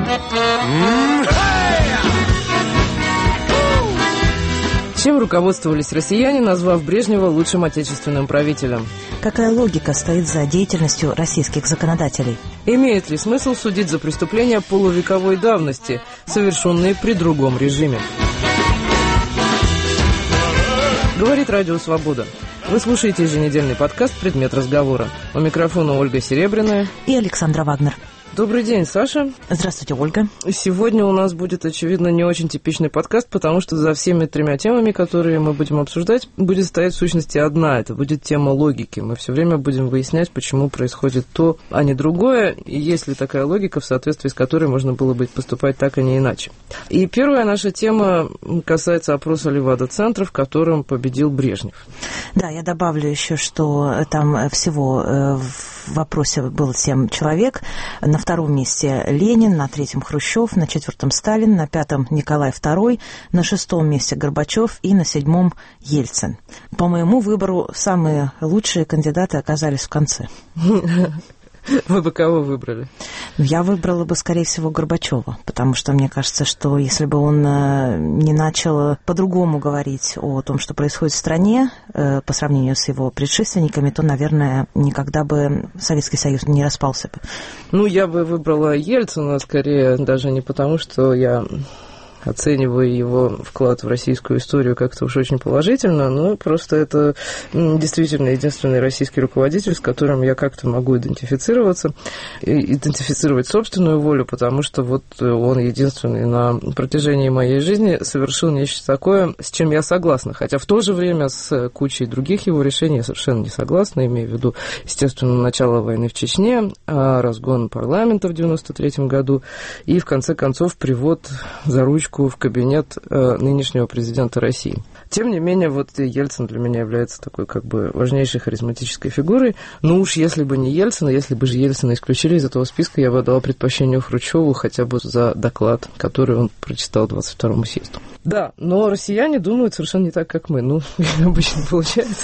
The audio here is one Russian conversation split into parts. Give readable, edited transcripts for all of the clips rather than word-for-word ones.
Чем руководствовались россияне, назвав Брежнева лучшим отечественным правителем? Какая логика стоит за деятельностью российских законодателей? Имеет ли смысл судить за преступления полувековой давности, совершенные при другом режиме? Говорит Радио Свобода. Вы слушаете еженедельный подкаст «Предмет разговора». У микрофона Ольга Серебряная и Александра Вагнер. Добрый день, Саша. Здравствуйте, Ольга. Сегодня у нас будет, очевидно, не очень типичный подкаст, потому что за всеми тремя темами, которые мы будем обсуждать, будет стоять в сущности одна. Это будет тема логики. Мы все время будем выяснять, почему происходит то, а не другое, и есть ли такая логика, в соответствии с которой можно было бы поступать так, а не иначе. И первая наша тема касается опроса Левада-центра, в котором победил Брежнев. Да, я добавлю еще, что там всего в опросе было 7 человек. На втором месте Ленин, на третьем Хрущев, на четвертом Сталин, на пятом Николай II, на шестом месте Горбачев и на седьмом Ельцин. По моему выбору самые лучшие кандидаты оказались в конце. Вы бы кого выбрали? Я выбрала бы, скорее всего, Горбачева, потому что мне кажется, что если бы он не начал по-другому говорить о том, что происходит в стране, по сравнению с его предшественниками, то, наверное, никогда бы Советский Союз не распался бы. Ну, я бы выбрала Ельцина, скорее, даже не потому, что я оцениваю его вклад в российскую историю как-то уж очень положительно, но просто это действительно единственный российский руководитель, с которым я как-то могу идентифицироваться, идентифицировать собственную волю, потому что вот он единственный на протяжении моей жизни совершил нечто такое, с чем я согласна, хотя в то же время с кучей других его решений я совершенно не согласна, имею в виду, естественно, начало войны в Чечне, разгон парламента в 1993 году и, в конце концов, привод за ручку в кабинет нынешнего президента России. Тем не менее, вот Ельцин для меня является такой как бы важнейшей харизматической фигурой. Ну уж если бы не Ельцин, если бы же Ельцина исключили из этого списка, я бы отдала предпочтение Хрущеву хотя бы за доклад, который он прочитал 22-му съезду. Да, но россияне думают совершенно не так, как мы. Ну, обычно получается.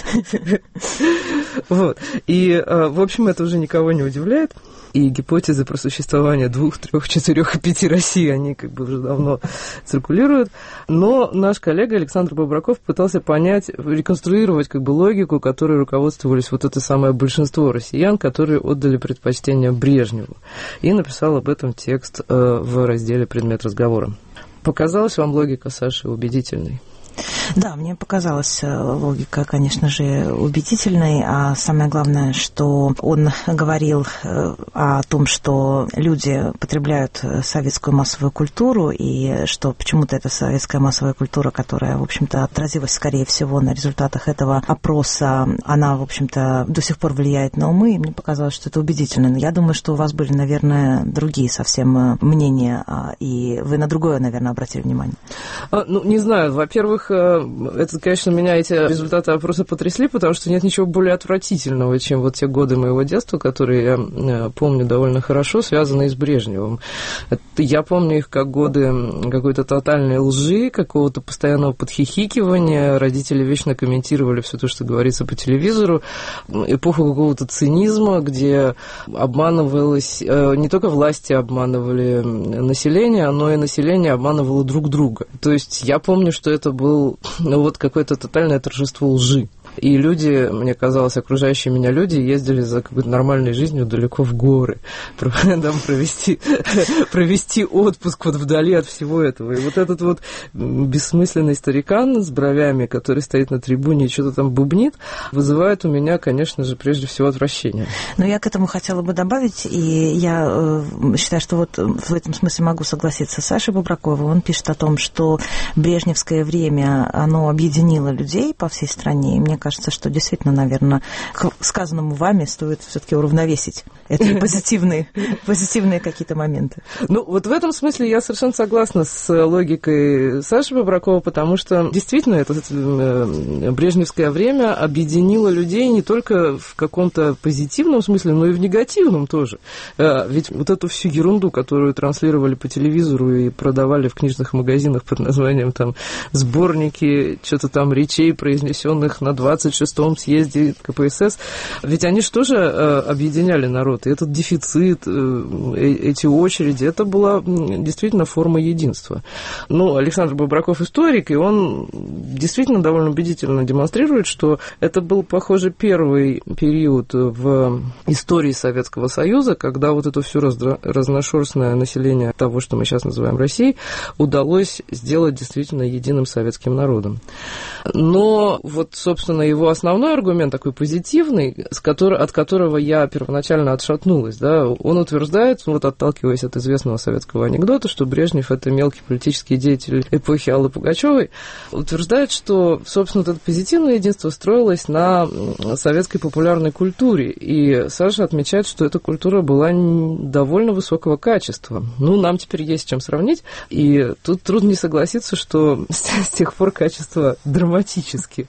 Вот. И, в общем, это уже никого не удивляет. И гипотезы про существование 2, 3, 4 и 5 России, они как бы уже давно циркулируют. Но наш коллега Александр Бобраков пытался понять, реконструировать как бы логику, которой руководствовались вот это самое большинство россиян, которые отдали предпочтение Брежневу. И написал об этом текст в разделе «Предмет разговора». Показалась вам логика Саши убедительной? Да, мне показалась логика, конечно же, убедительной, а самое главное, что он говорил о том, что люди потребляют советскую массовую культуру, и что почему-то эта советская массовая культура, которая, в общем-то, отразилась, скорее всего, на результатах этого опроса, она, в общем-то, до сих пор влияет на умы, и мне показалось, что это убедительно. Но я думаю, что у вас были, наверное, другие совсем мнения, и вы на другое, наверное, обратили внимание. Ну, не знаю, во-первых, это, конечно, меня эти результаты опроса потрясли, потому что нет ничего более отвратительного, чем вот те годы моего детства, которые я помню довольно хорошо, связанные с Брежневым. Я помню их как годы какой-то тотальной лжи, какого-то постоянного подхихикивания, родители вечно комментировали все то, что говорится по телевизору, эпоху какого-то цинизма, где обманывалось, не только власти обманывали население, но и население обманывало друг друга. То есть я помню, что это был вот какое-то тотальное торжество лжи. И люди, мне казалось, окружающие меня люди ездили за какой-то нормальной жизнью далеко в горы, там провести отпуск вот вдали от всего этого. И вот этот вот бессмысленный старикан с бровями, который стоит на трибуне и что-то там бубнит, вызывает у меня, конечно же, прежде всего отвращение. Но я к этому хотела бы добавить, и я считаю, что вот в этом смысле могу согласиться с Сашей Бобраковым. Он пишет о том, что брежневское время, оно объединило людей по всей стране, и мне кажется, что действительно, наверное, к сказанному вами стоит все-таки уравновесить эти позитивные какие-то моменты. Ну, вот в этом смысле я совершенно согласна с логикой Саши Бобракова, потому что действительно это брежневское время объединило людей не только в каком-то позитивном смысле, но и в негативном тоже. Ведь вот эту всю ерунду, которую транслировали по телевизору и продавали в книжных магазинах под названием там сборники, что-то там речей, произнесенных на 20 26-м съезде КПСС. Ведь они же тоже объединяли народ. И этот дефицит, эти очереди, это была действительно форма единства. Ну, Александр Бобраков историк, и он действительно довольно убедительно демонстрирует, что это был, похоже, первый период в истории Советского Союза, когда вот это все разношерстное население того, что мы сейчас называем Россией, удалось сделать действительно единым советским народом. Но вот, собственно, его основной аргумент, такой позитивный, от которого я первоначально отшатнулась, да, он утверждает, вот отталкиваясь от известного советского анекдота, что Брежнев – это мелкий политический деятель эпохи Аллы Пугачевой, утверждает, что, собственно, это позитивное единство строилось на советской популярной культуре. И Саша отмечает, что эта культура была довольно высокого качества. Ну, нам теперь есть с чем сравнить. И тут трудно не согласиться, что с тех пор качество драматически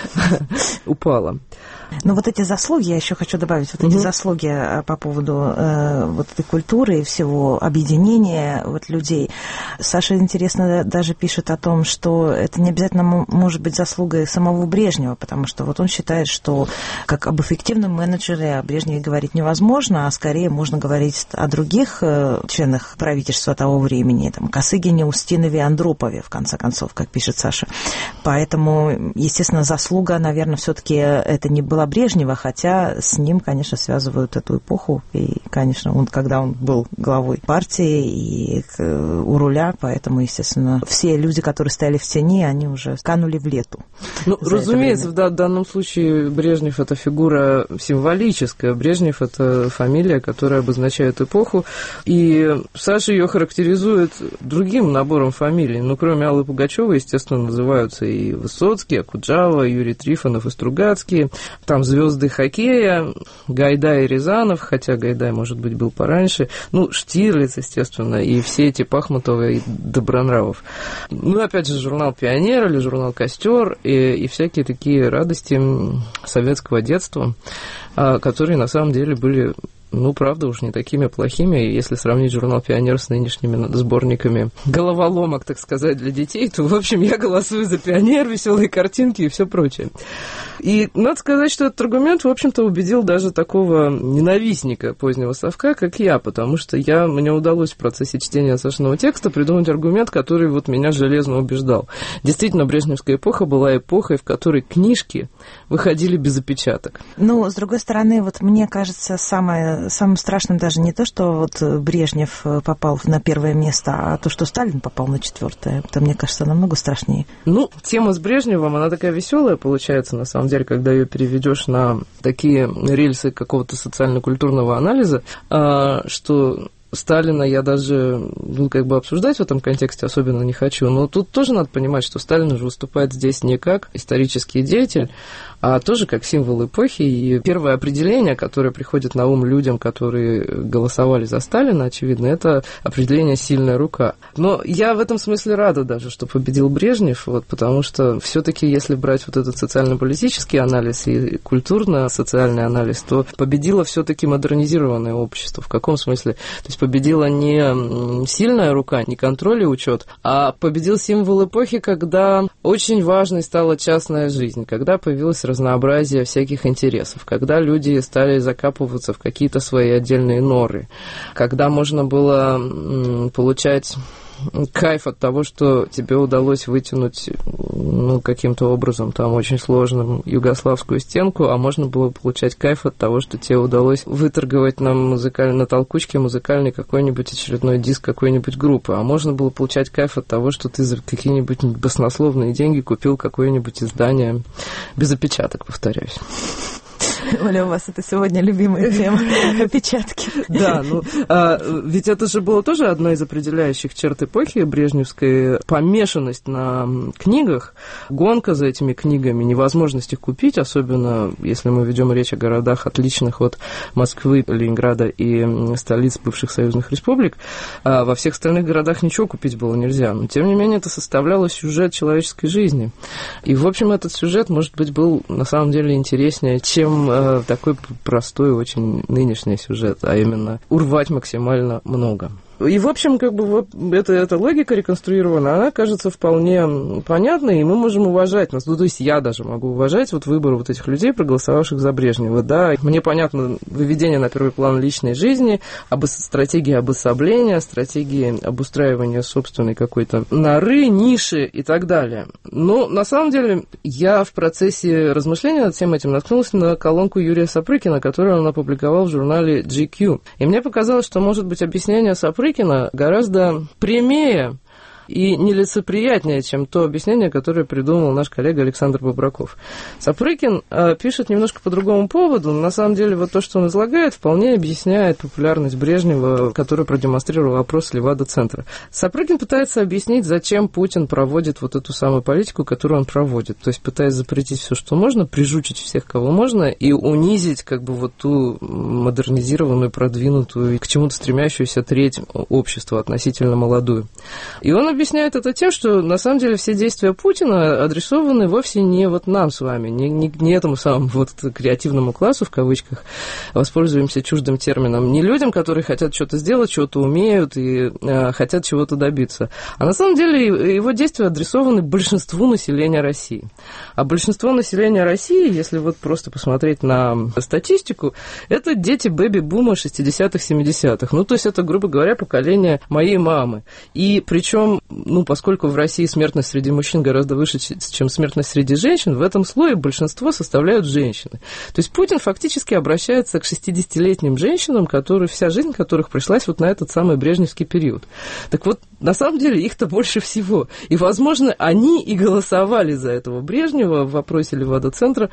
упало. Но вот эти заслуги, я еще хочу добавить, вот эти заслуги по поводу вот этой культуры и всего объединения вот людей. Саша, интересно, даже пишет о том, что это не обязательно может быть заслугой самого Брежнева, потому что вот он считает, что как об эффективном менеджере о Брежневе говорить невозможно, а скорее можно говорить о других членах правительства того времени, там, Косыгине, Устинове, Андропове, в конце концов, как пишет Саша. Поэтому, естественно, заслуга, наверное, все-таки это не была Брежнева, хотя с ним, конечно, связывают эту эпоху. И, конечно, когда он был главой партии и у руля, поэтому, естественно, все люди, которые стояли в тени, они уже канули в лету. Ну, разумеется, в данном случае Брежнев – это фигура символическая. Брежнев – это фамилия, которая обозначает эпоху. И Саша ее характеризует другим набором фамилий. Ну, кроме Аллы Пугачевой, естественно, называются и Высоцкий, Окуджава, Юрий Трифонов и Стругацкий. Там звезды хоккея, Гайдай и Рязанов, хотя Гайдай, может быть, был пораньше, ну, Штирлиц, естественно, и все эти Пахмутовы и Добронравов. Ну, опять же, журнал «Пионер» или журнал «Костер» и всякие такие радости советского детства, которые на самом деле были... Ну, правда, уж не такими плохими. Если сравнить журнал «Пионер» с нынешними сборниками головоломок, так сказать, для детей, то, в общем, я голосую за «Пионер», веселые картинки и все прочее. И надо сказать, что этот аргумент, в общем-то, убедил даже такого ненавистника позднего совка, как я, потому что мне удалось в процессе чтения Сашиного текста придумать аргумент, который вот меня железно убеждал. Действительно, брежневская эпоха была эпохой, в которой книжки выходили без опечаток. Ну, с другой стороны, вот мне кажется, самым страшным даже не то, что вот Брежнев попал на первое место, а то, что Сталин попал на четвертое. Это, мне кажется, намного страшнее. Ну, тема с Брежневым, она такая веселая получается, на самом деле, когда ее переведешь на такие рельсы какого-то социально-культурного анализа, что... Сталина я даже, обсуждать в этом контексте особенно не хочу, но тут тоже надо понимать, что Сталин уже выступает здесь не как исторический деятель, а тоже как символ эпохи. И первое определение, которое приходит на ум людям, которые голосовали за Сталина, очевидно, это определение «сильная рука». Но я в этом смысле рада даже, что победил Брежнев, потому что все-таки, если брать вот этот социально-политический анализ и культурно-социальный анализ, то победило все-таки модернизированное общество. В каком смысле? То есть победила не сильная рука, не контроль и учет, а победил символ эпохи, когда очень важной стала частная жизнь, когда появилось разнообразие всяких интересов, когда люди стали закапываться в какие-то свои отдельные норы, когда можно было получать кайф от того, что тебе удалось вытянуть каким-то образом там очень сложным югославскую стенку, а можно было получать кайф от того, что тебе удалось выторговать на толкучке музыкальный какой-нибудь очередной диск какой-нибудь группы, а можно было получать кайф от того, что ты за какие-нибудь баснословные деньги купил какое-нибудь издание без опечаток, повторяюсь. Оля, у вас это сегодня любимая тема – опечатки. Да, ведь это же было тоже одной из определяющих черт эпохи брежневской. Помешанность на книгах, гонка за этими книгами, невозможность их купить, особенно если мы ведем речь о городах, отличных от Москвы, Ленинграда и столиц бывших союзных республик. Во всех остальных городах ничего купить было нельзя. Но, тем не менее, это составляло сюжет человеческой жизни. И, в общем, этот сюжет, может быть, был на самом деле интереснее, чем такой простой, очень нынешний сюжет, а именно урвать максимально много. И, в общем, как бы вот эта логика реконструирована, она кажется вполне понятной, и мы можем уважать нас. Ну, то есть я даже могу уважать вот выбор вот этих людей, проголосовавших за Брежнева. Да, мне понятно выведение на первый план личной жизни, стратегии обособления, стратегии обустраивания собственной какой-то норы, ниши и так далее. Но, на самом деле, я в процессе размышления над всем этим наткнулась на колонку Юрия Сапрыкина, которую он опубликовал в журнале GQ. И мне показалось, что, может быть, объяснение Сапрыкина гораздо прямее и нелицеприятнее, чем то объяснение, которое придумал наш коллега Александр Бобраков. Сапрыкин пишет немножко по другому поводу, но на самом деле вот то, что он излагает, вполне объясняет популярность Брежнева, которую продемонстрировал опрос Левада-центра. Сапрыкин пытается объяснить, зачем Путин проводит вот эту самую политику, которую он проводит, то есть пытаясь запретить все, что можно, прижучить всех, кого можно, и унизить как бы вот ту модернизированную, продвинутую, к чему-то стремящуюся треть общества, относительно молодую. И он объясняет это тем, что на самом деле все действия Путина адресованы вовсе не вот нам с вами, не этому самому вот креативному классу, в кавычках, воспользуемся чуждым термином, не людям, которые хотят что-то сделать, что-то умеют и хотят чего-то добиться. А на самом деле его действия адресованы большинству населения России. А большинство населения России, если вот просто посмотреть на статистику, это дети бэби-бума 60-х, 70-х. Ну, то есть это, грубо говоря, поколение моей мамы. И причем, ну, поскольку в России смертность среди мужчин гораздо выше, чем смертность среди женщин, в этом слое большинство составляют женщины. То есть Путин фактически обращается к 60-летним женщинам, вся жизнь которых пришлась вот на этот самый брежневский период. Так вот, на самом деле их-то больше всего. И, возможно, они и голосовали за этого Брежнева в вопросе Левада-центра,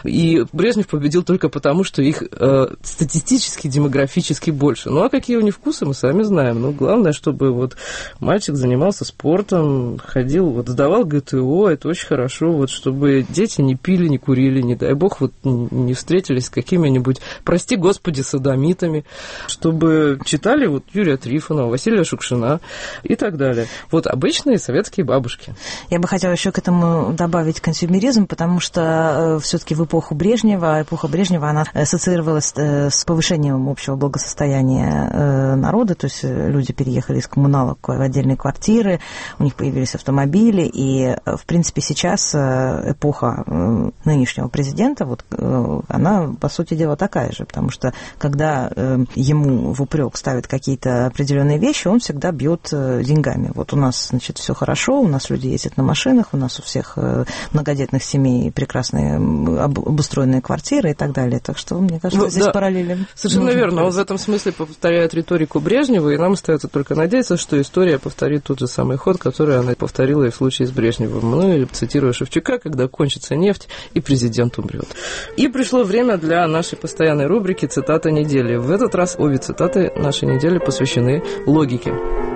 и Брежнев победил только потому, что их статистически, демографически больше. Ну, а какие у них вкусы, мы сами знаем. Ну, главное, чтобы вот мальчик занимался спортом, ходил, вот сдавал ГТО, это очень хорошо, вот чтобы дети не пили, не курили, не дай бог, вот не встретились с какими-нибудь, прости господи, содомитами, чтобы читали вот Юрия Трифонова, Василия Шукшина и так далее. Вот обычные советские бабушки. Я бы хотела еще к этому добавить консюмеризм, потому что все-таки в эпоха Брежнева, она ассоциировалась с повышением общего благосостояния народа, то есть люди переехали из коммуналок в отдельные квартиры, у них появились автомобили, и, в принципе, сейчас эпоха нынешнего президента, вот, она, по сути дела, такая же, потому что, когда ему в упрек ставят какие-то определенные вещи, он всегда бьет деньгами. Вот у нас, значит, все хорошо, у нас люди ездят на машинах, у нас у всех многодетных семей прекрасные обустроенные квартиры и так далее. Так что, мне кажется, здесь параллели. Совершенно верно. Он в этом смысле повторяет риторику Брежнева, и нам остается только надеяться, что история повторит тот же самый ход, который она повторила и в случае с Брежневым. Ну, или, цитируя Шевчука, когда кончится нефть и президент умрет. И пришло время для нашей постоянной рубрики «Цитата недели». В этот раз обе цитаты нашей недели посвящены логике.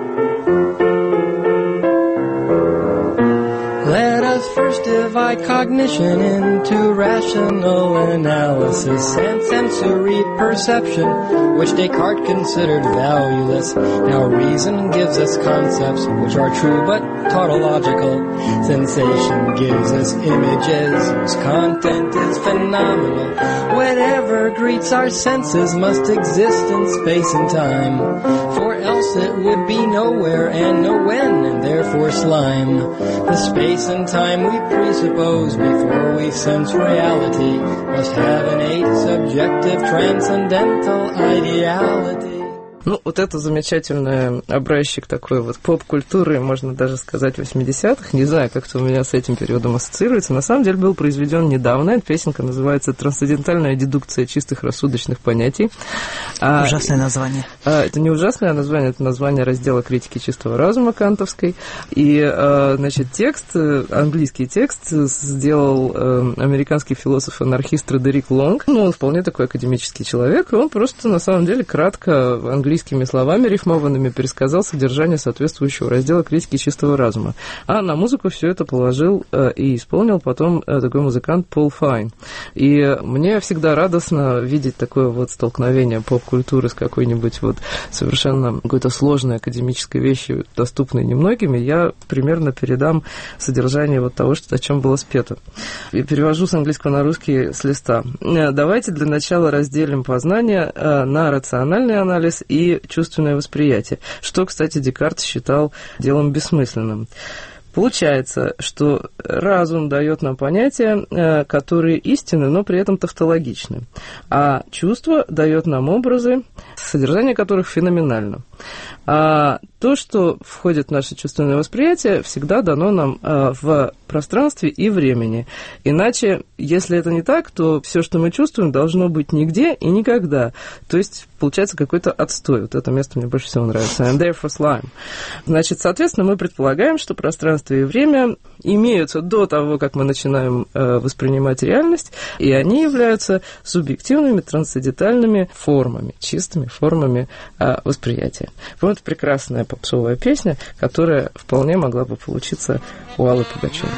Let us first divide cognition into rational analysis and sensory perception, which Descartes considered valueless. Now reason gives us concepts which are true but tautological. Sensation gives us images whose content is phenomenal. Whatever greets our senses must exist in space and time, for else it would be nowhere and no when, and therefore slime. The space and time we presuppose before we sense reality must have innate subjective transcendental ideality. Ну, вот это замечательный образчик такой вот поп-культуры, можно даже сказать, 80-х. Не знаю, как-то у меня с этим периодом ассоциируется. На самом деле был произведен недавно. Эта песенка называется «Трансцендентальная дедукция чистых рассудочных понятий». Ужасное название. Это не ужасное название, это название раздела критики чистого разума кантовской. И, значит, текст, английский текст сделал американский философ-анархист Фредерик Лонг. Ну, он вполне такой академический человек, и он просто, на самом деле, кратко английскими словами рифмованными пересказал содержание соответствующего раздела критики чистого разума. А на музыку все это положил и исполнил потом такой музыкант Пол Файн. И мне всегда радостно видеть такое вот столкновение поп-культуры с какой-нибудь вот совершенно какой-то сложной академической вещью, доступной немногим, и я примерно передам содержание вот того, о чем было спето. И перевожу с английского на русский с листа. Давайте для начала разделим познание на рациональный анализ и и чувственное восприятие, что, кстати, Декарт считал делом бессмысленным. Получается, что разум дает нам понятия, которые истинны, но при этом тавтологичны, а чувство дает нам образы, содержание которых феноменально. А то, что входит в наше чувственное восприятие, всегда дано нам в пространстве и времени. Иначе, если это не так, то все, что мы чувствуем, должно быть нигде и никогда. То есть, получается какой-то отстой. Вот это место мне больше всего нравится. And therefore slime. Значит, соответственно, мы предполагаем, что пространство и время имеются до того, как мы начинаем воспринимать реальность, и они являются субъективными трансцендентальными формами, чистыми формами восприятия. Вот прекрасная попсовая песня, которая вполне могла бы получиться у Аллы Пугачевой.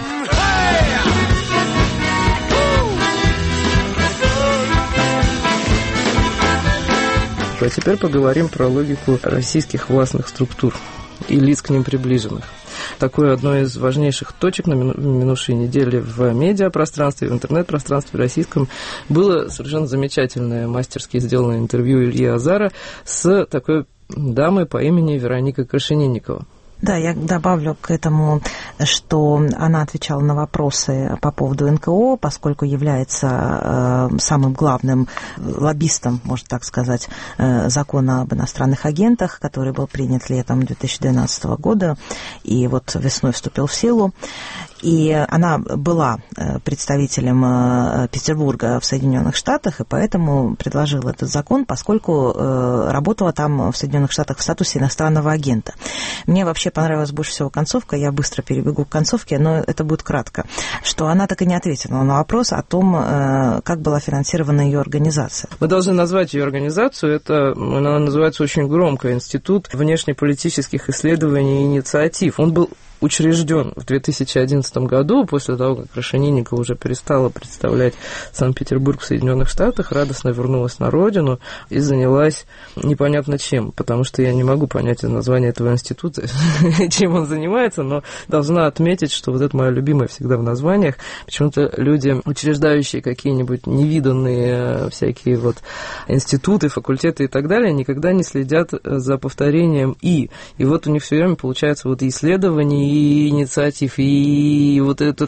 А теперь поговорим про логику российских властных структур и лиц к ним приближенных. Такое одно из важнейших точек на минувшей неделе в медиапространстве, в интернет-пространстве российском было совершенно замечательное, мастерски сделанное интервью Ильи Азара с такой дамой по имени Вероника Крашенинникова. Да, я добавлю к этому, что она отвечала на вопросы по поводу НКО, поскольку является самым главным лоббистом, можно так сказать, закона об иностранных агентах, который был принят летом 2012 года и вот весной вступил в силу. И она была представителем Петербурга в Соединенных Штатах, и поэтому предложила этот закон, поскольку работала там в Соединенных Штатах в статусе иностранного агента. Мне вообще понравилась больше всего концовка, я быстро перебегу к концовке, но это будет кратко, что она так и не ответила на вопрос о том, как была финансирована ее организация. Мы должны назвать ее организацию, она называется очень громко «Институт внешнеполитических исследований и инициатив». Он был учрежден в 2011 году, после того, как Крашенинникова уже перестала представлять Санкт-Петербург в Соединенных Штатах, радостно вернулась на родину и занялась непонятно чем, потому что я не могу понять название этого института, чем он занимается, но должна отметить, что вот это мое любимое всегда в названиях, почему-то люди, учреждающие какие-нибудь невиданные всякие вот институты, факультеты и так далее, никогда не следят за повторением «и». И вот у них все время получается вот и исследования, и инициатив, и вот это,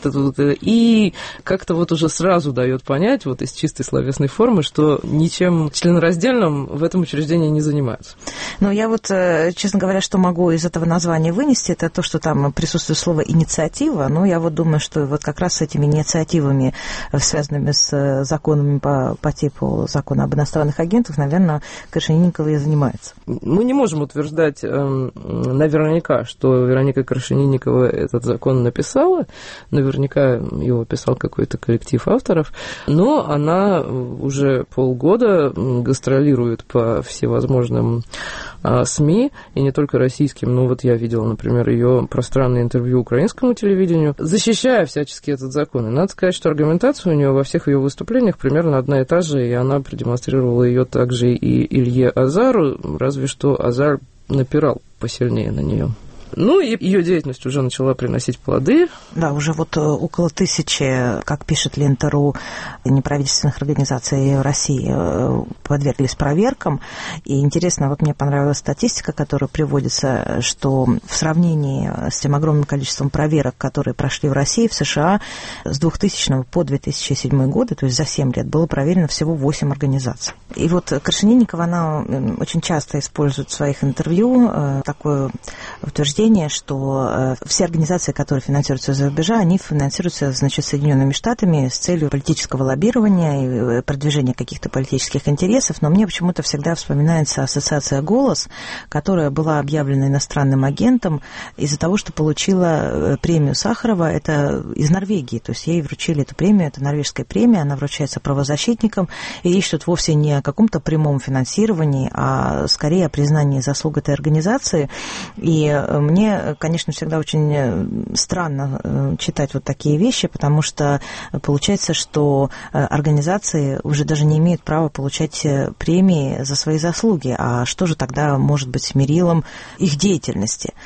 и как-то вот уже сразу дает понять, вот из чистой словесной формы, что ничем членораздельным в этом учреждении не занимаются. Ну, я вот, честно говоря, что могу из этого названия вынести, это то, что там присутствует слово «инициатива», но я вот думаю, что вот как раз с этими инициативами, связанными с законами по типу закона об иностранных агентах, наверное, Крашенинникова и занимается. Мы не можем утверждать наверняка, что Вероника Крашенинникова этот закон написала, наверняка его писал какой-то коллектив авторов, но она уже полгода гастролирует по всевозможным СМИ, и не только российским, но вот я видела, например, ее пространное интервью украинскому телевидению, защищая всячески этот закон. И надо сказать, что аргументация у нее во всех ее выступлениях примерно одна и та же, и она продемонстрировала ее также и Илье Азару, разве что Азар напирал посильнее на нее. Ну, и ее деятельность уже начала приносить плоды. Да, уже вот около 1000, как пишет Лента.ру, неправительственных организаций России подверглись проверкам. И интересно, вот мне понравилась статистика, которая приводится, что в сравнении с тем огромным количеством проверок, которые прошли в России, в США, с 2000 по 2007 годы, то есть за 7 лет, было проверено всего 8 организаций. И вот Крашенинникова, она очень часто использует в своих интервью такое утверждение, что все организации, которые финансируются из-за рубежа, они финансируются, значит, Соединенными Штатами с целью политического лоббирования и продвижения каких-то политических интересов. Но мне почему-то всегда вспоминается ассоциация «Голос», которая была объявлена иностранным агентом из-за того, что получила премию Сахарова. Это из Норвегии, то есть ей вручили эту премию, это норвежская премия, она вручается правозащитникам, и речь тут вовсе не о каком-то прямом финансировании, а скорее о признании заслуг этой организации. И мне, конечно, всегда очень странно читать вот такие вещи, потому что получается, что организации уже даже не имеют права получать премии за свои заслуги. А что же тогда может быть мерилом их деятельности?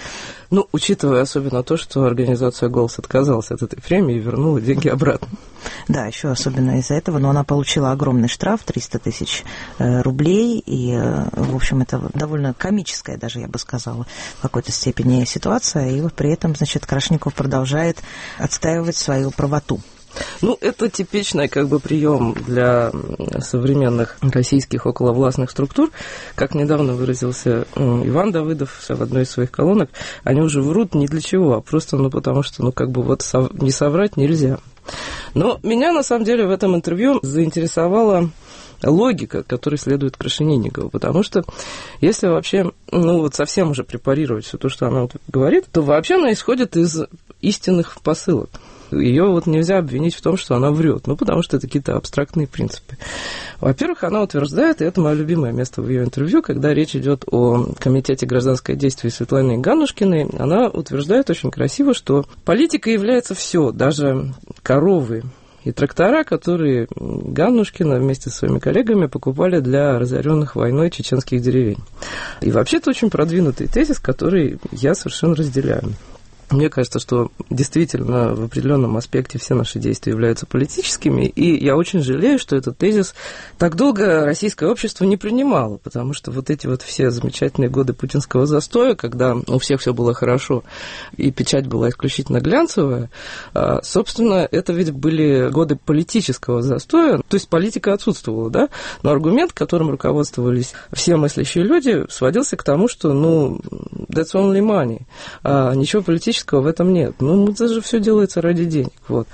Ну, учитывая особенно то, что организация «Голос» отказалась от этой премии и вернула деньги обратно. Да, еще особенно из-за этого, но она получила огромный штраф, 300 тысяч рублей, и, в общем, это довольно комическая даже, я бы сказала, в какой-то степени ситуация, и вот при этом, значит, Крашников продолжает отстаивать свою правоту. Ну, это типичный прием для современных российских околовластных структур. Как недавно выразился Иван Давыдов в одной из своих колонок, они уже врут не для чего, а просто потому что не соврать нельзя. Но меня, на самом деле, в этом интервью заинтересовала логика, которой следует Крашенинникову, потому что если вообще, совсем уже препарировать все то, что она говорит, то вообще она исходит из истинных посылок. Ее нельзя обвинить в том, что она врет, потому что это какие-то абстрактные принципы. Во-первых, она утверждает, и это мое любимое место в ее интервью, когда речь идет о Комитете гражданское действие Светланы Ганушкиной, она утверждает очень красиво, что политика является все, даже коровы и трактора, которые Ганушкина вместе со своими коллегами покупали для разоренных войной чеченских деревень. И вообще это очень продвинутый тезис, который я совершенно разделяю. Мне кажется, что действительно в определенном аспекте все наши действия являются политическими, и я очень жалею, что этот тезис так долго российское общество не принимало, потому что эти все замечательные годы путинского застоя, когда у всех все было хорошо, и печать была исключительно глянцевая, собственно, это ведь были годы политического застоя, то есть политика отсутствовала, да, но аргумент, которым руководствовались все мыслящие люди, сводился к тому, что, that's only money, ничего политического в этом нет. Это же все делается ради денег.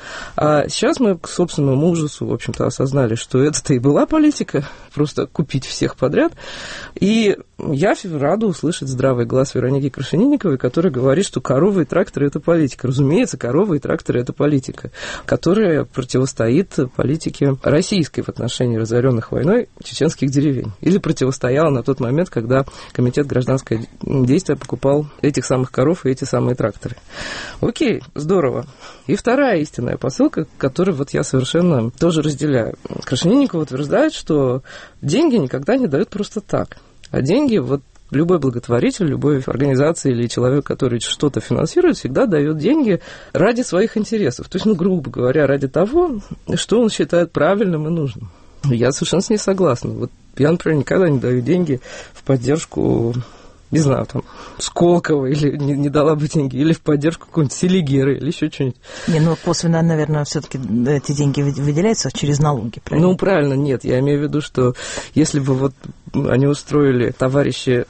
А сейчас мы к собственному ужасу, в общем-то, осознали, что это-то и была политика, просто купить всех подряд. И я рада услышать здравый глаз Вероники Крашенинниковой, которая говорит, что коровы и тракторы – это политика. Разумеется, коровы и тракторы – это политика, которая противостоит политике российской в отношении разоренных войной чеченских деревень. Или противостояла на тот момент, когда Комитет гражданское действие покупал этих самых коров и эти самые тракторы. Окей, здорово. И вторая истинная посылка, которую я совершенно тоже разделяю. Крашенинникова утверждает, что деньги никогда не дают просто так. А деньги, любой благотворитель, любой организация или человек, который что-то финансирует, всегда дает деньги ради своих интересов. То есть, грубо говоря, ради того, что он считает правильным и нужным. Я совершенно с ней согласна. Я, например, никогда не даю деньги в поддержку, не знаю, Сколково, или не дала бы деньги, или в поддержку какой-нибудь Селигеры, или еще что-нибудь. Косвенно, наверное, все-таки эти деньги выделяются через налоги, правильно? Правильно, нет. Я имею в виду, что если бы они устроили, товарищи,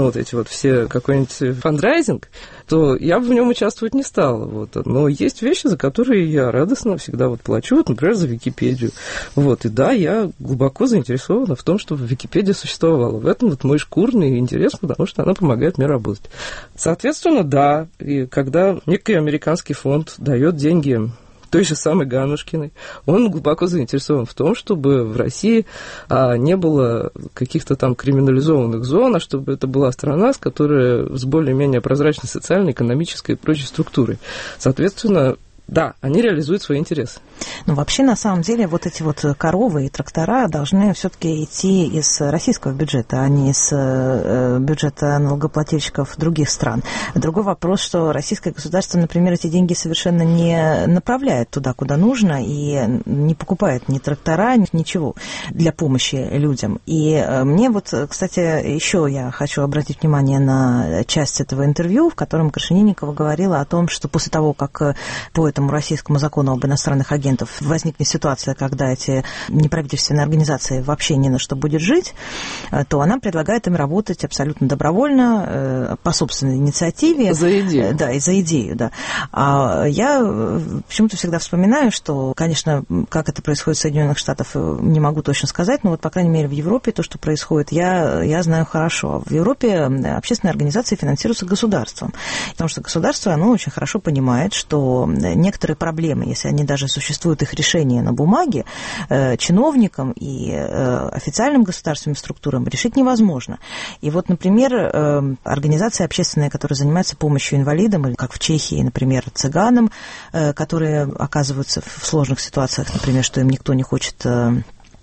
все какой-нибудь фандрайзинг, то я бы в нем участвовать не стала. Но есть вещи, за которые я радостно всегда плачу, например, за Википедию. И да, я глубоко заинтересована в том, чтобы Википедия существовала. В этом мой шкурный интерес, потому что она помогает мне работать. Соответственно, да, и когда некий американский фонд дает деньги той же самой Ганушкиной, он глубоко заинтересован в том, чтобы в России не было каких-то криминализованных зон, а чтобы это была страна, с более-менее прозрачной социальной, экономической и прочей структурой. Соответственно, да, они реализуют свои интересы. Вообще, на самом деле, эти коровы и трактора должны все-таки идти из российского бюджета, а не из бюджета налогоплательщиков других стран. Другой вопрос, что российское государство, например, эти деньги совершенно не направляет туда, куда нужно, и не покупает ни трактора, ничего для помощи людям. И мне кстати, еще я хочу обратить внимание на часть этого интервью, в котором Крашенинникова говорила о том, что после того, как по этому российскому закону об иностранных агентах возникнет ситуация, когда эти неправительственные организации вообще не на что будет жить, то она предлагает им работать абсолютно добровольно, по собственной инициативе. За идею. Да, и за идею, да. А я почему-то всегда вспоминаю, что, конечно, как это происходит в Соединенных Штатах, не могу точно сказать, но по крайней мере, в Европе то, что происходит, я знаю хорошо. В Европе общественные организации финансируются государством, потому что государство, оно очень хорошо понимает, что некоторые проблемы, если они даже существуют, их решение на бумаге, чиновникам и официальным государственным структурам решить невозможно. И например, организации общественные, которые занимаются помощью инвалидам, или как в Чехии, например, цыганам, которые оказываются в сложных ситуациях, например, что им никто не хочет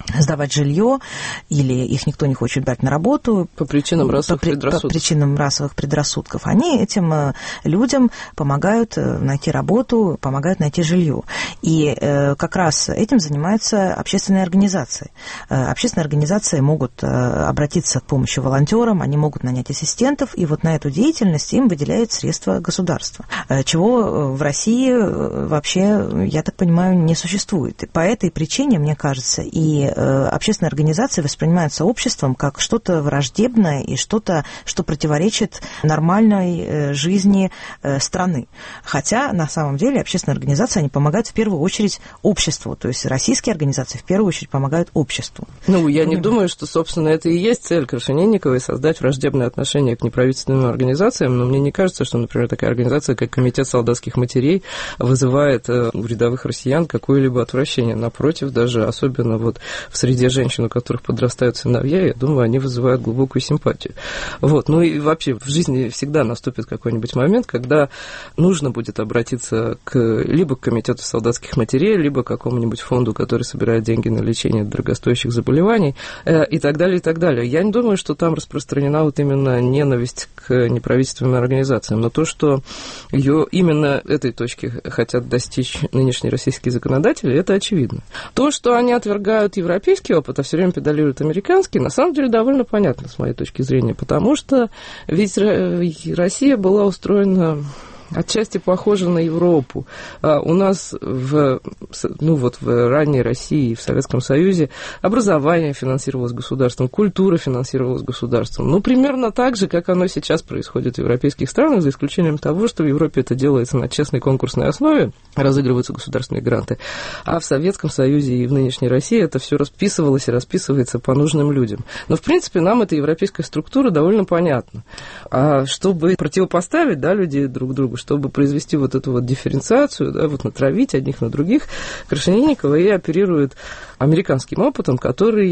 сдавать жилье, или их никто не хочет брать на работу. По причинам расовых предрассудков. По причинам расовых предрассудков. Они этим людям помогают найти работу, помогают найти жилье. И как раз этим занимаются общественные организации. Общественные организации могут обратиться к помощи волонтерам, они могут нанять ассистентов, и вот на эту деятельность им выделяют средства государства, чего в России вообще, я так понимаю, не существует. По этой причине, мне кажется, и общественные организации воспринимаются обществом как что-то враждебное и что-то, что противоречит нормальной жизни страны. Хотя, на самом деле, общественные организации, они помогают в первую очередь обществу, то есть российские организации в первую очередь помогают обществу. Ну, я не думаю, что, собственно, это и есть цель Крашенинниковой — создать враждебное отношение к неправительственным организациям, но мне не кажется, что, например, такая организация, как Комитет солдатских матерей, вызывает у рядовых россиян какое-либо отвращение. Напротив, даже особенно вот в среде женщин, у которых подрастают сыновья, я думаю, они вызывают глубокую симпатию. Вот. Ну и вообще в жизни всегда наступит какой-нибудь момент, когда нужно будет обратиться либо к Комитету солдатских матерей, либо к какому-нибудь фонду, который собирает деньги на лечение дорогостоящих заболеваний, и так далее, и так далее. Я не думаю, что там распространена вот именно ненависть к неправительственным организациям, но то, что ее именно этой точки хотят достичь нынешние российские законодатели, это очевидно. То, что они отвергают европейский опыт, а все время педалируют американский, на самом деле довольно понятно с моей точки зрения, потому что ведь Россия была устроена отчасти похожа на Европу. У нас в ранней России, в Советском Союзе образование финансировалось государством, культура финансировалась государством. Ну, примерно так же, как оно сейчас происходит в европейских странах, за исключением того, что в Европе это делается на честной конкурсной основе, разыгрываются государственные гранты, а в Советском Союзе и в нынешней России это все расписывалось и расписывается по нужным людям. Но, в принципе, нам эта европейская структура довольно понятна. А чтобы противопоставить, людей друг другу, чтобы произвести вот эту вот дифференциацию, вот натравить одних на других, Крашенинникова и оперирует американским опытом, который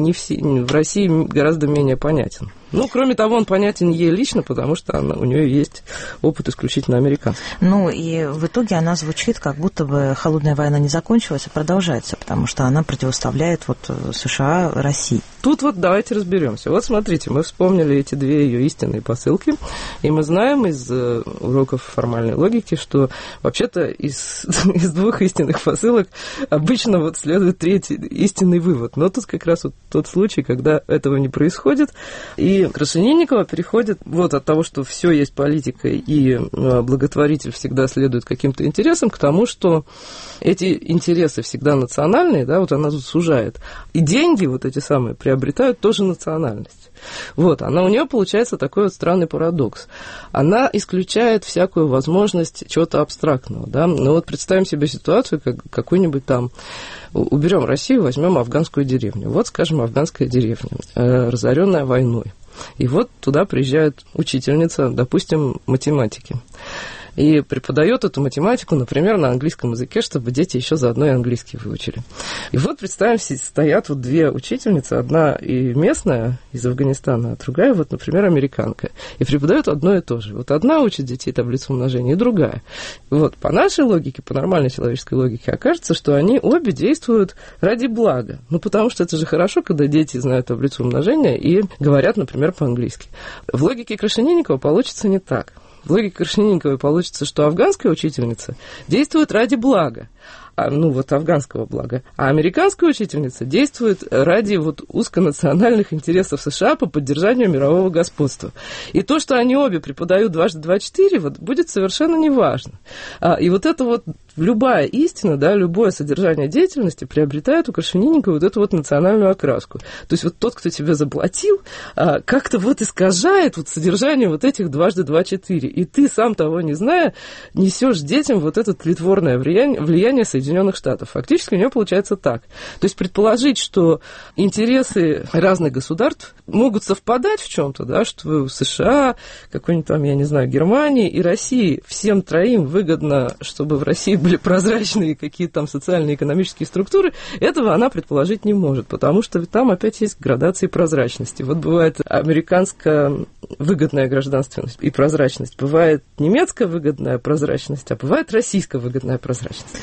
в России гораздо менее понятен. Ну, кроме того, он понятен ей лично, потому что у нее есть опыт исключительно американский. Ну, и в итоге она звучит, как будто бы холодная война не закончилась, а продолжается, потому что она противоставляет США России. Тут давайте разберемся. Вот смотрите, мы вспомнили эти две ее истинные посылки, и мы знаем из уроков формальной логики, что вообще-то из двух истинных посылок обычно следует третий истинный вывод. Но тут как раз тот случай, когда этого не происходит, и Крашенинникова переходит от того, что все есть политика, и благотворитель всегда следует каким-то интересам, к тому, что эти интересы всегда национальные, она тут сужает. И деньги эти самые приобретают тоже национальность. У нее получается такой странный парадокс. Она исключает всякую возможность чего-то абстрактного. Ну представим себе ситуацию, как какую-нибудь уберем Россию, возьмем афганскую деревню. Скажем, афганская деревня, разоренная войной. И туда приезжает учительница, допустим, математики. И преподает эту математику, например, на английском языке, чтобы дети еще заодно и английский выучили. И представим, стоят две учительницы, одна и местная из Афганистана, а другая, например, американка. И преподают одно и то же. Одна учит детей таблицу умножения, и другая. По нашей логике, по нормальной человеческой логике, окажется, что они обе действуют ради блага. Потому что это же хорошо, когда дети знают таблицу умножения и говорят, например, по-английски. В логике Крашенинникова получится не так. В логике Крашенинниковой получится, что афганская учительница действует ради блага, афганского блага, а американская учительница действует ради узконациональных интересов США по поддержанию мирового господства. И то, что они обе преподают дважды 2 – 4, будет совершенно неважно. И это любая истина, любое содержание деятельности приобретает у Крашенинниковой эту национальную окраску. То есть тот, кто тебе заплатил, как-то искажает содержание этих дважды 2 – 4. И ты, сам того не зная, несешь детям это тлетворное влияние Соединенных Штатов. Фактически у нее получается так. То есть предположить, что интересы разных государств могут совпадать в чем-то, что США, какой-нибудь Германии и России, всем троим выгодно, чтобы в России были прозрачные какие-то социальные и экономические структуры, этого она предположить не может, потому что там опять есть градации прозрачности. Бывает американская выгодная гражданственность и прозрачность, бывает немецкая выгодная прозрачность, а бывает российская выгодная прозрачность. Я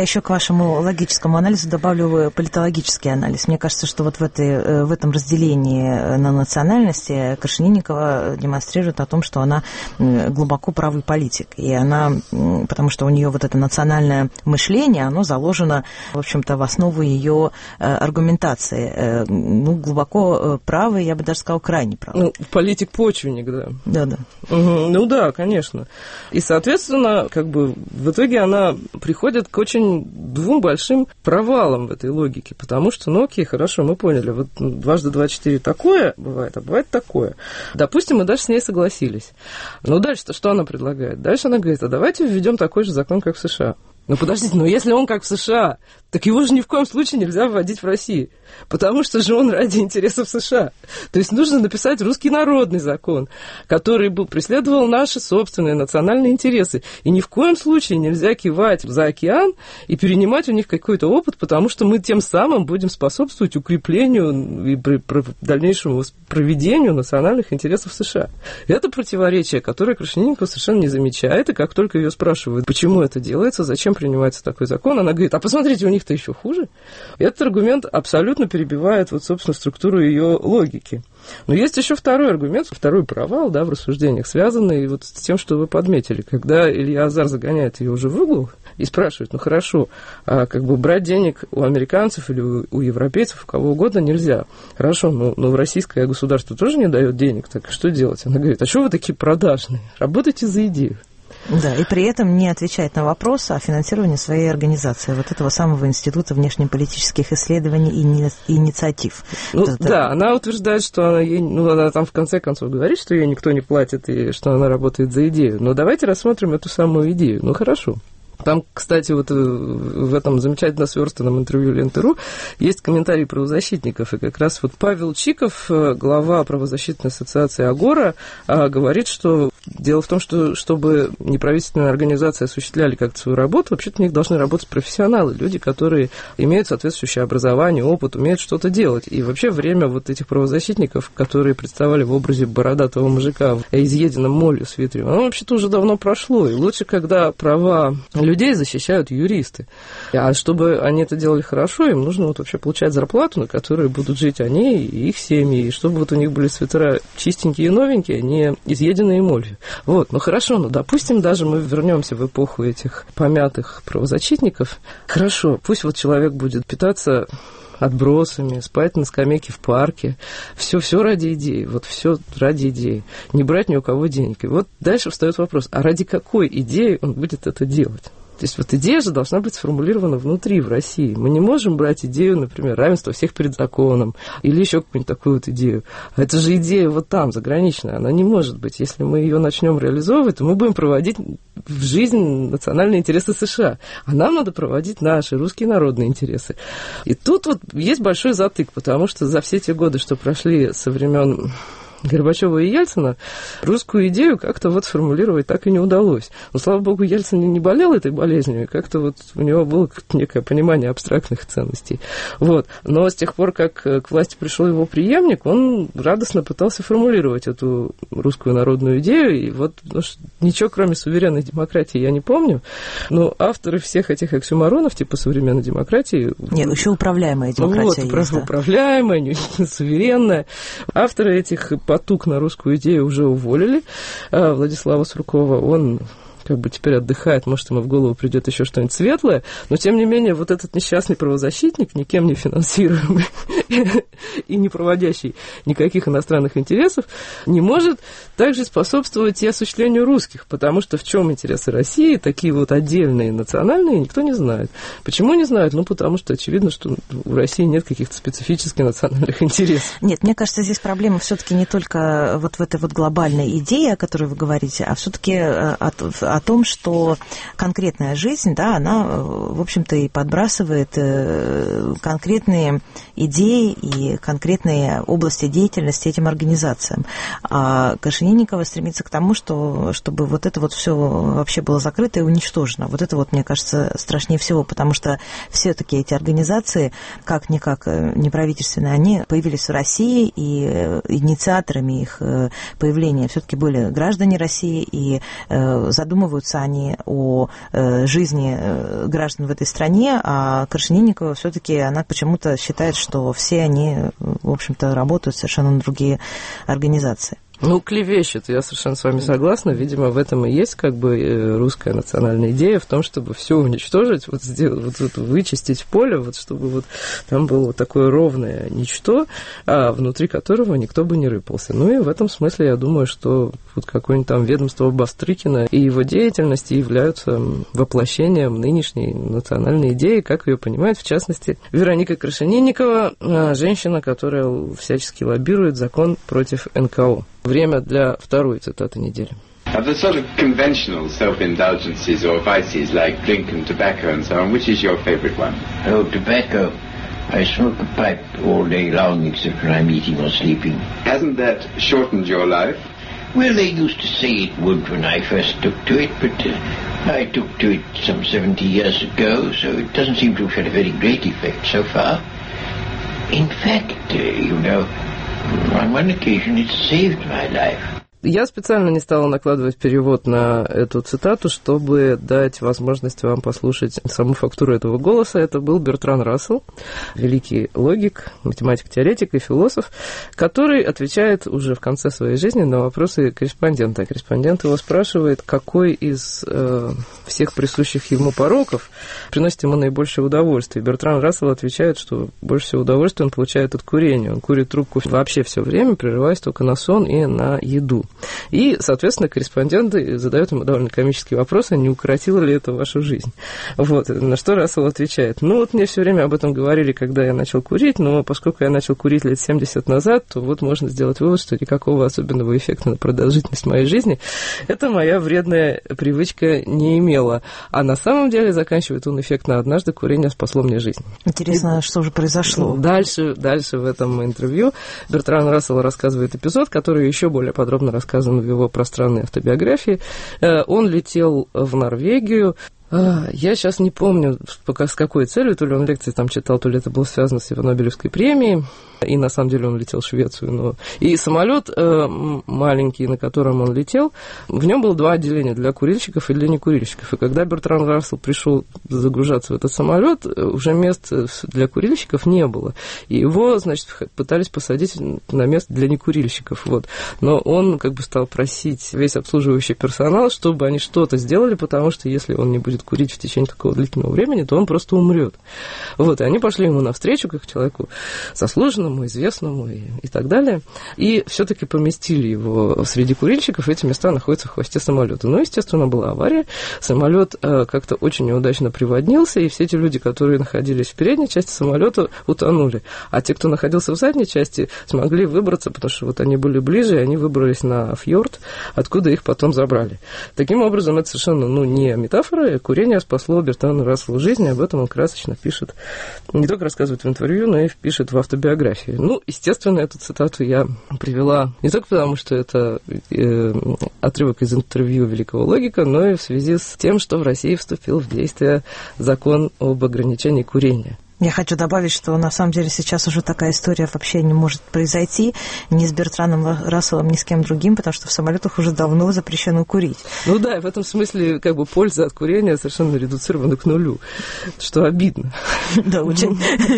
еще к вашему логическому анализу добавлю политологический анализ. Мне кажется, что вот в этом разделении на национальности Крашенинникова демонстрирует о том, что она глубоко правый политик. И она, потому что у нее вот это национальное мышление, оно заложено, в общем-то, в основу ее аргументации. Ну, глубоко правый, я бы даже сказала, крайне правый. Ну, политик-почвенник, да. Да-да. Ну да, конечно. И, соответственно, как бы в итоге она приходит к очень двум большим провалам в этой логике, потому что, ну окей, хорошо, мы поняли, вот 2 × 2 = 4 такое бывает, а бывает такое. Допустим, мы даже с ней согласились. Но дальше-то что она предлагает? Дальше она говорит, а давайте введем такой же закон, как в США. Ну, подождите, но если он как в США, так его же ни в коем случае нельзя вводить в России, потому что же он ради интересов США. То есть нужно написать русский народный закон, который бы преследовал наши собственные национальные интересы. И ни в коем случае нельзя кивать за океан и перенимать у них какой-то опыт, потому что мы тем самым будем способствовать укреплению и дальнейшему проведению национальных интересов США. Это противоречие, которое Крашенинникова совершенно не замечает, и как только ее спрашивают, почему это делается, зачем принимается такой закон, она говорит, а посмотрите, у них-то еще хуже. И этот аргумент абсолютно перебивает вот, собственно, структуру ее логики. Но есть еще второй аргумент, второй провал, да, в рассуждениях, связанный вот с тем, что вы подметили. Когда Илья Азар загоняет ее уже в угол и спрашивает, ну хорошо, а как бы брать денег у американцев или у европейцев, у кого угодно нельзя. Хорошо, но российское государство тоже не дает денег, так что делать? Она говорит, а что вы такие продажные? Работайте за идею. Да, и при этом не отвечает на вопрос о финансировании своей организации, вот этого самого Института внешнеполитических исследований и инициатив. Ну, да, она утверждает, что она там в конце концов говорит, что ей никто не платит и что она работает за идею. Но давайте рассмотрим эту самую идею. Ну, хорошо. Там, кстати, вот в этом замечательно сверстанном интервью Ленты.ру есть комментарий правозащитников, и как раз вот Павел Чиков, глава правозащитной ассоциации «Агора», говорит, что дело в том, что чтобы неправительственные организации осуществляли как-то свою работу, вообще-то у них должны работать профессионалы, люди, которые имеют соответствующее образование, опыт, умеют что-то делать. И вообще время вот этих правозащитников, которые представали в образе бородатого мужика в изъеденном молью свитере, оно вообще-то уже давно прошло, и лучше, когда права людей защищают юристы. А чтобы они это делали хорошо, им нужно вот вообще получать зарплату, на которой будут жить они и их семьи, и чтобы вот у них были свитера чистенькие и новенькие, не изъеденные молью. Вот, ну хорошо, ну допустим, даже мы вернемся в эпоху этих помятых правозащитников. Хорошо, пусть вот человек будет питаться отбросами, спать на скамейке в парке. Все ради идеи. Вот все ради идеи. Не брать ни у кого денег. И вот дальше встает вопрос, а ради какой идеи он будет это делать? То есть вот идея же должна быть сформулирована внутри, в России. Мы не можем брать идею, например, равенства всех перед законом или еще какую-нибудь такую вот идею. А это же идея вот там, заграничная. Она не может быть. Если мы ее начнем реализовывать, то мы будем проводить в жизнь национальные интересы США. А нам надо проводить наши русские народные интересы. И тут вот есть большой затык, потому что за все те годы, что прошли со времен Горбачева и Ельцина, русскую идею как-то вот сформулировать так и не удалось. Но, слава богу, Ельцин не болел этой болезнью, и как-то вот у него было некое понимание абстрактных ценностей. Вот. Но с тех пор, как к власти пришел его преемник, он радостно пытался формулировать эту русскую народную идею, и вот ничего, кроме суверенной демократии, я не помню, но авторы всех этих оксюморонов, типа современной демократии... Нет, еще управляемая демократия вот, есть, да. Управляемая, суверенная. Авторы этих потуг на русскую идею уже уволили. Владислава Суркова, он как бы теперь отдыхает, может, ему в голову придет еще что-нибудь светлое, но, тем не менее, вот этот несчастный правозащитник, никем не финансируемый и не проводящий никаких иностранных интересов, не может также способствовать и осуществлению русских, потому что в чем интересы России, такие вот отдельные, национальные, никто не знает. Почему не знает? Ну, потому что очевидно, что у России нет каких-то специфических национальных интересов. Нет, мне кажется, здесь проблема все-таки не только вот в этой вот глобальной идее, о которой вы говорите, а все-таки о том, что конкретная жизнь, да, она, в общем-то, и подбрасывает конкретные идеи идеи и конкретные области деятельности этим организациям. А Крашенинникова стремится к тому, чтобы вот это вот все вообще было закрыто и уничтожено. Вот это вот, мне кажется, страшнее всего, потому что все-таки эти организации, как-никак неправительственные, они появились в России, и инициаторами их появления все-таки были граждане России, и задумываются они о жизни граждан в этой стране, а Крашенинникова все-таки, она почему-то считает, что все они, в общем-то, работают совершенно на другие организации. Ну, клевещет, я совершенно с вами согласна. Видимо, в этом и есть как бы русская национальная идея, в том, чтобы все уничтожить, вот сделать, вот вычистить поле, вот чтобы вот там было вот такое ровное ничто, внутри которого никто бы не рыпался. Ну и в этом смысле я думаю, что вот какое-нибудь там ведомство Бастрыкина и его деятельности являются воплощением нынешней национальной идеи, как ее понимает, в частности, Вероника Крашенинникова, женщина, которая всячески лоббирует закон против НКО. Время для второй цитаты недели. Of the sort of conventional self-indulgences or vices like drink and tobacco and so on, which is your favourite one? Oh, tobacco. I smoke a pipe all day long except when I'm eating or sleeping. Hasn't that shortened your life? Well, they used to say it would when I first took to it, but I took to it some 70 years ago, so it doesn't seem to have had a very great effect so far. In fact, on one occasion it saved my life. Я специально не стала накладывать перевод на эту цитату, чтобы дать возможность вам послушать саму фактуру этого голоса. Это был Бертран Рассел, великий логик, математик-теоретик и философ, который отвечает уже в конце своей жизни на вопросы корреспондента. Корреспондент его спрашивает, какой из всех присущих ему пороков приносит ему наибольшее удовольствие. Бертран Рассел отвечает, что больше всего удовольствия он получает от курения. Он курит трубку вообще все время, прерываясь только на сон и на еду. И, соответственно, корреспонденты задают ему довольно комические вопросы, не укоротило ли это вашу жизнь. Вот, на что Рассел отвечает, ну, вот мне все время об этом говорили, когда я начал курить, но поскольку я начал курить лет 70 назад, то вот можно сделать вывод, что никакого особенного эффекта на продолжительность моей жизни эта моя вредная привычка не имела. А на самом деле, заканчивает он эффектно, однажды курение спасло мне жизнь. Интересно, что же произошло? Дальше в этом интервью Бертран Рассел рассказывает эпизод, который еще более подробно рассказан в его пространной автобиографии. Он летел в Норвегию. Я сейчас не помню, с какой целью, то ли он лекции там читал, то ли это было связано с его Нобелевской премией, и на самом деле он летел в Швецию. Но... И самолет маленький, на котором он летел, в нем было два отделения, для курильщиков и для некурильщиков. И когда Бертран Рассел пришел загружаться в этот самолет, уже мест для курильщиков не было. И его, значит, пытались посадить на место для некурильщиков. Вот. Но он как бы стал просить весь обслуживающий персонал, чтобы они что-то сделали, потому что если он не будет курить в течение такого длительного времени, то он просто умрет. Вот, и они пошли ему навстречу, как человеку заслуженному, известному и так далее, и все-таки поместили его среди курильщиков, эти места находятся в хвосте самолета. Ну, естественно, была авария, самолет как-то очень неудачно приводнился, и все эти люди, которые находились в передней части самолета, утонули. А те, кто находился в задней части, смогли выбраться, потому что вот они были ближе, и они выбрались на фьорд, откуда их потом забрали. Таким образом, это совершенно, не метафора, курение спасло Бертрану Расселу жизнь, и об этом он красочно пишет. Не только рассказывает в интервью, но и пишет в автобиографии. Ну, естественно, эту цитату я привела не только потому, что это отрывок из интервью великого логика, но и в связи с тем, что в России вступил в действие закон об ограничении курения. Я хочу добавить, что на самом деле сейчас уже такая история вообще не может произойти ни с Бертраном Расселом, ни с кем другим, потому что в самолетах уже давно запрещено курить. Ну да, и в этом смысле как бы польза от курения совершенно редуцирована к нулю, что обидно. Да, очень.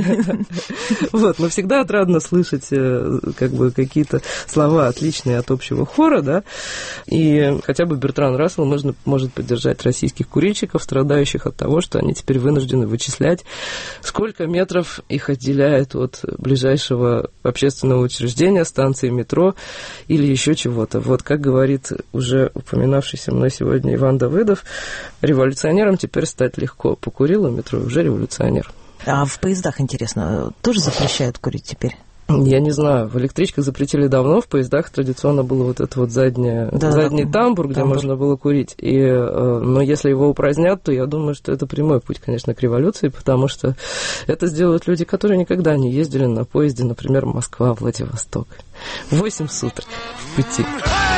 Вот, но всегда отрадно слышать как бы какие-то слова, отличные от общего хора, да, и хотя бы Бертран Рассел может поддержать российских курильщиков, страдающих от того, что они теперь вынуждены вычислять, сколько метров их отделяет от ближайшего общественного учреждения, станции метро или еще чего-то. Вот, как говорит уже упоминавшийся мной сегодня Иван Давыдов, революционером теперь стать легко. Покурил у метро, уже революционер. А в поездах, интересно, тоже запрещают курить теперь? Я не знаю, в электричках запретили давно, в поездах традиционно было вот это вот задний тамбур, где можно было курить. Но если его упразднят, то я думаю, что это прямой путь, конечно, к революции, потому что это сделают люди, которые никогда не ездили на поезде, например, Москва-Владивосток. 8 суток в пути.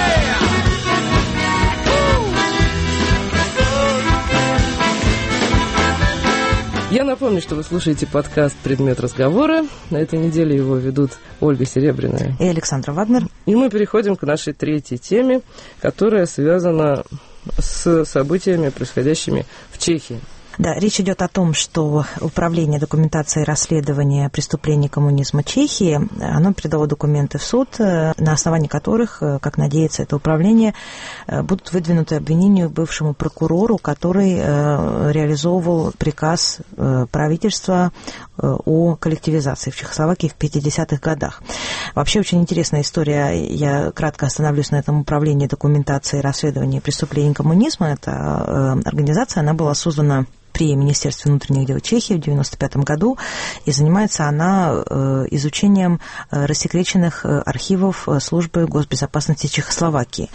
Я напомню, что вы слушаете подкаст «Предмет разговора». На этой неделе его ведут Ольга Серебряная и Александра Вагнер. И мы переходим к нашей третьей теме, которая связана с событиями, происходящими в Чехии. Да, речь идет о том, что Управление документации и расследования преступлений коммунизма Чехии, оно передало документы в суд, на основании которых, как надеется это управление, будут выдвинуты обвинения бывшему прокурору, который реализовывал приказ правительства о коллективизации в Чехословакии в 50-х годах. Вообще очень интересная история. Я кратко остановлюсь на этом управлении документации и расследования преступлений коммунизма. Эта организация, она была создана при Министерстве внутренних дел Чехии в 1995 году, и занимается она изучением рассекреченных архивов службы госбезопасности Чехословакии.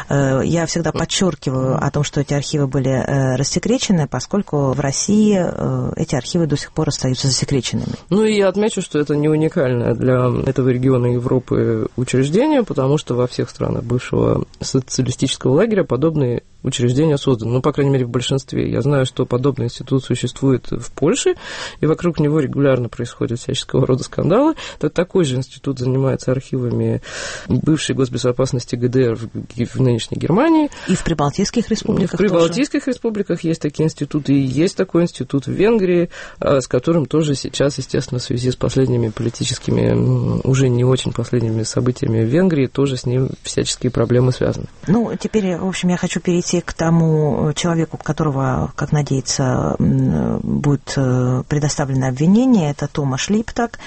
Я всегда подчеркиваю о том, что эти архивы были рассекречены, поскольку в России эти архивы до сих пор остаются засекреченными. Ну и я отмечу, что это не уникальное для этого региона Европы учреждение, потому что во всех странах бывшего социалистического лагеря подобные учреждения созданы, ну, по крайней мере, в большинстве. Я знаю, что подобный институт существует в Польше, и вокруг него регулярно происходят всяческого рода скандалы. Такой же институт занимается архивами бывшей госбезопасности ГДР в нынешней Германии. И в Прибалтийских республиках В Прибалтийских республиках есть такие институты, и есть такой институт в Венгрии, с которым тоже сейчас, естественно, в связи с последними политическими, уже не очень последними событиями в Венгрии, тоже с ним всяческие проблемы связаны. Ну, теперь, в общем, я хочу перейти к тому человеку, которого, как надеется, будет предоставлено обвинение. Это Томаш Липтак.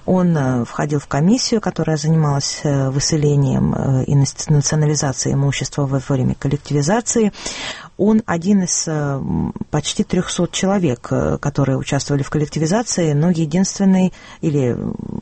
Он входил в комиссию, которая занималась выселением и национализацией имущества во время коллективизации. Он один из почти 300 человек, которые участвовали в коллективизации, но единственный или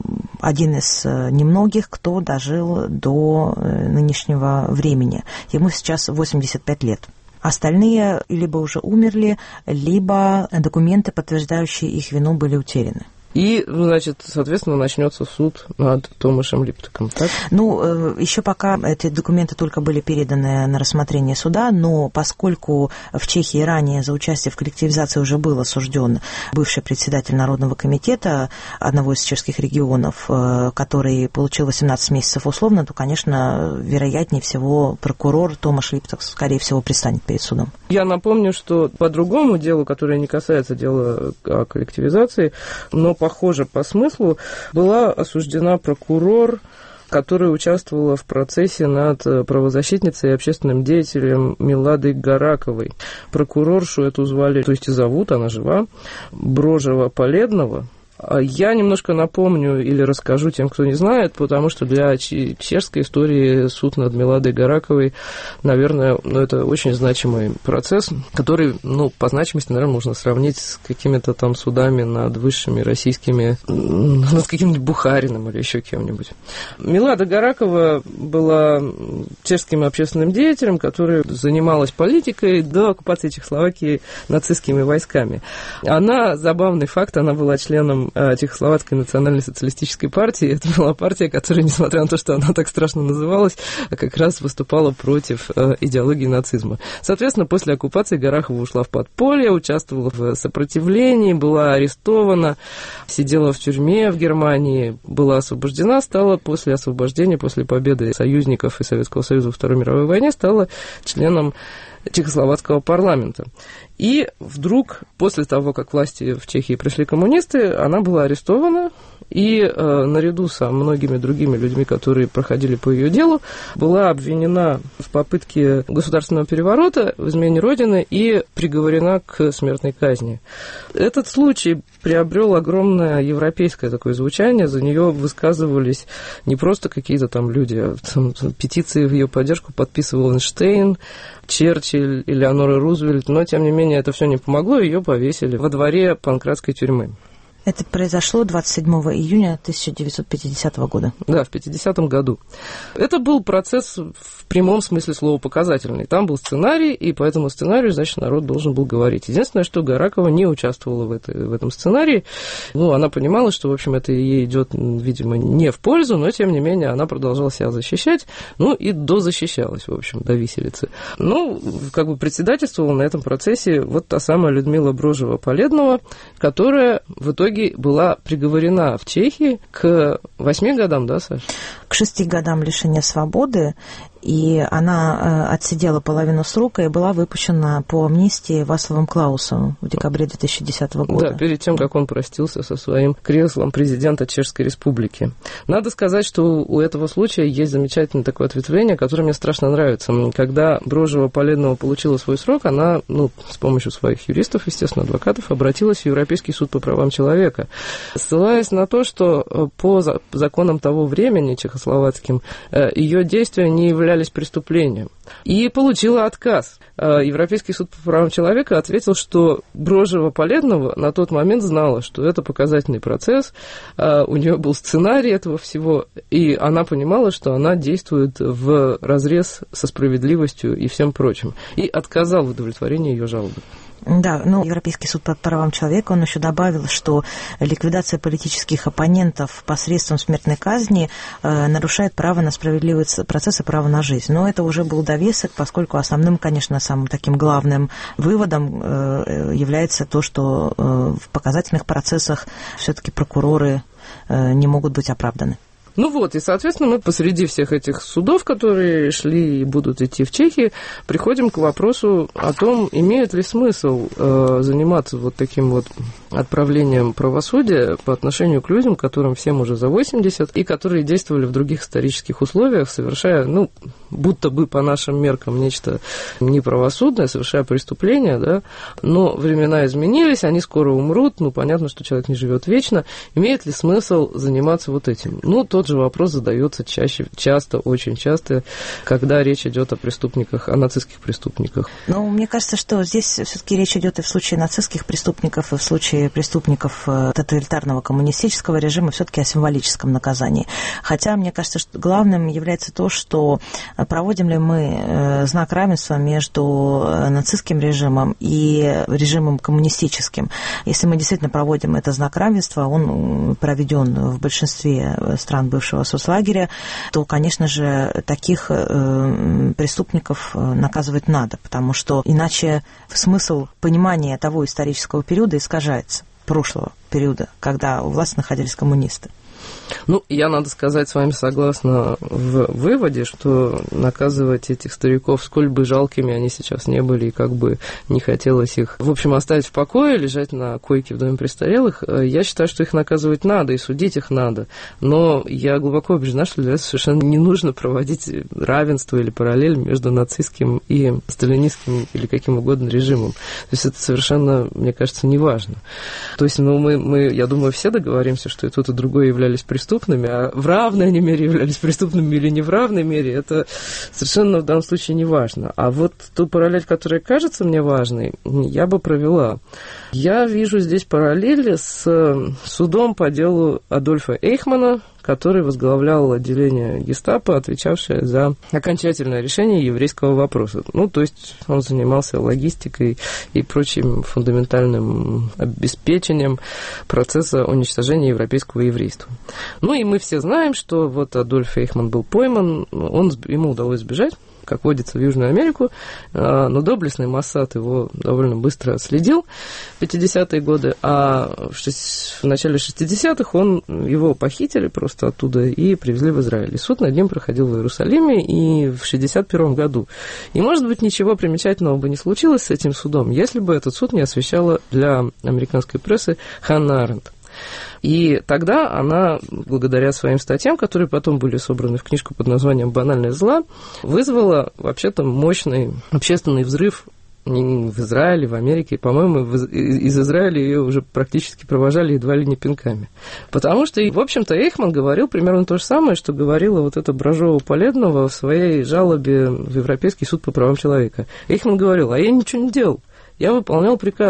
один из немногих, кто дожил до нынешнего времени. Ему сейчас 85 лет. Остальные либо уже умерли, либо документы, подтверждающие их вину, были утеряны. И, значит, соответственно, начнется суд над Томашем Липтаком, так? Ну, еще пока эти документы только были переданы на рассмотрение суда, но поскольку в Чехии ранее за участие в коллективизации уже был осужден бывший председатель Народного комитета одного из чешских регионов, который получил 18 месяцев условно, то, конечно, вероятнее всего прокурор Томаш Липтак, скорее всего, предстанет перед судом. Я напомню, что по другому делу, которое не касается дела о коллективизации, но похоже по смыслу, была осуждена прокурор, которая участвовала в процессе над правозащитницей и общественным деятелем Миладой Гараковой. Прокуроршу эту звали, то есть и зовут, она жива, Брожева-Поледного. Я немножко напомню или расскажу тем, кто не знает, потому что для чешской истории суд над Миладой Гараковой, наверное, это очень значимый процесс, который, по значимости, наверное, можно сравнить с какими-то там судами над высшими российскими, над каким-нибудь Бухариным или еще кем-нибудь. Милада Гаракова была чешским общественным деятелем, который занималась политикой до оккупации Чехословакии нацистскими войсками. Она, забавный факт, она была членом Чехословацкой национально-социалистической партии. Это была партия, которая, несмотря на то, что она так страшно называлась, как раз выступала против идеологии нацизма. Соответственно, после оккупации Гарахова ушла в подполье, участвовала в сопротивлении, была арестована, сидела в тюрьме в Германии, была освобождена, стала после освобождения, после победы союзников и Советского Союза во Второй мировой войне, стала членом Чехословацкого парламента. И вдруг, после того, как к власти в Чехии пришли коммунисты, она была арестована, и наряду со многими другими людьми, которые проходили по ее делу, была обвинена в попытке государственного переворота, в измене Родины и приговорена к смертной казни. Этот случай приобрел огромное европейское такое звучание, за нее высказывались не просто какие-то там люди, а там, петиции в ее поддержку подписывал Эйнштейн, Черчилль, Элеонора Рузвельт, но, тем не менее, это все не помогло, ее повесили во дворе Панкратской тюрьмы. Это произошло 27 июня 1950 года. Да, в 50-м году. Это был процесс в прямом смысле слова показательный. Там был сценарий, и по этому сценарию, значит, народ должен был говорить. Единственное, что Гаракова не участвовала в этом сценарии. Ну, она понимала, что, в общем, это ей идет, видимо, не в пользу, но, тем не менее, она продолжала себя защищать, ну, и дозащищалась, в общем, до виселицы. Ну, как бы председательствовала на этом процессе вот та самая Людмила Брожева-Поледнова, которая в итоге была приговорена в Чехии к 8 годам, да, Саша? К 6 годам лишения свободы, и она отсидела половину срока и была выпущена по амнистии Вацлавом Клаусом в декабре 2010 года. Да, перед тем, как он простился со своим креслом президента Чешской Республики. Надо сказать, что у этого случая есть замечательное такое ответвление, которое мне страшно нравится. Когда Брожева-Поледнова получила свой срок, она, с помощью своих юристов, естественно, адвокатов, обратилась в Европейский суд по правам человека, ссылаясь на то, что по законам того времени, чехословацким, ее действия не являлись преступлением. И получила отказ. Европейский суд по правам человека ответил, что Брожева-Поледнова на тот момент знала, что это показательный процесс, у нее был сценарий этого всего, и она понимала, что она действует в разрез со справедливостью и всем прочим, и отказал в удовлетворении ее жалобы. Да, Европейский суд по правам человека, он еще добавил, что ликвидация политических оппонентов посредством смертной казни нарушает право на справедливый процесс и право на жизнь. Но это уже был довесок, поскольку основным, конечно, самым таким главным выводом является то, что в показательных процессах все-таки прокуроры не могут быть оправданы. И, соответственно, мы посреди всех этих судов, которые шли и будут идти в Чехии, приходим к вопросу о том, имеет ли смысл заниматься вот таким вот отправлением правосудия по отношению к людям, которым всем уже за 80, и которые действовали в других исторических условиях, совершая, будто бы по нашим меркам нечто неправосудное, совершая преступление, да, но времена изменились, они скоро умрут, понятно, что человек не живет вечно, имеет ли смысл заниматься вот этим? Тот же вопрос задается очень часто, когда речь идет о преступниках, о нацистских преступниках. Мне кажется, что здесь все-таки речь идет и в случае нацистских преступников, и в случае преступников тоталитарного коммунистического режима все-таки о символическом наказании. Хотя, мне кажется, что главным является то, что проводим ли мы знак равенства между нацистским режимом и режимом коммунистическим. Если мы действительно проводим этот знак равенства, он проведен в большинстве стран бывшего соцлагеря, то, конечно же, таких преступников наказывать надо, потому что иначе смысл понимания того исторического периода искажается, прошлого периода, когда у власти находились коммунисты. Я, надо сказать, с вами согласна в выводе, что наказывать этих стариков, сколь бы жалкими они сейчас не были, и как бы не хотелось их, в общем, оставить в покое, лежать на койке в доме престарелых, я считаю, что их наказывать надо, и судить их надо. Но я глубоко убеждена, что для этого совершенно не нужно проводить равенство или параллель между нацистским и сталинистским или каким угодно режимом. То есть это совершенно, мне кажется, не важно. То есть, мы, я думаю, все договоримся, что и тот, и другой являлись преступными, а в равной они мере являлись преступными или не в равной мере, это совершенно в данном случае не важно. А вот ту параллель, которая кажется мне важной, я бы провела. Я вижу здесь параллели с судом по делу Адольфа Эйхмана, который возглавлял отделение гестапо, отвечавшее за окончательное решение еврейского вопроса. То есть он занимался логистикой и прочим фундаментальным обеспечением процесса уничтожения европейского еврейства. И мы все знаем, что вот Адольф Эйхман был пойман, ему удалось сбежать, как водится, в Южную Америку, но доблестный Моссад его довольно быстро отследил в 50-е годы, а в начале 60-х его похитили просто оттуда и привезли в Израиль. И суд над ним проходил в Иерусалиме и в 61 году. И, может быть, ничего примечательного бы не случилось с этим судом, если бы этот суд не освещала для американской прессы Ханна Аренд. И тогда она, благодаря своим статьям, которые потом были собраны в книжку под названием «Банальное зло», вызвала вообще-то мощный общественный взрыв в Израиле, в Америке. По-моему, из Израиля ее уже практически провожали едва ли не пинками. Потому что, в общем-то, Эйхман говорил примерно то же самое, что говорила вот эта Брожева-Поледнова в своей жалобе в Европейский суд по правам человека. Эйхман говорил: а я ничего не делал, я выполнял приказы.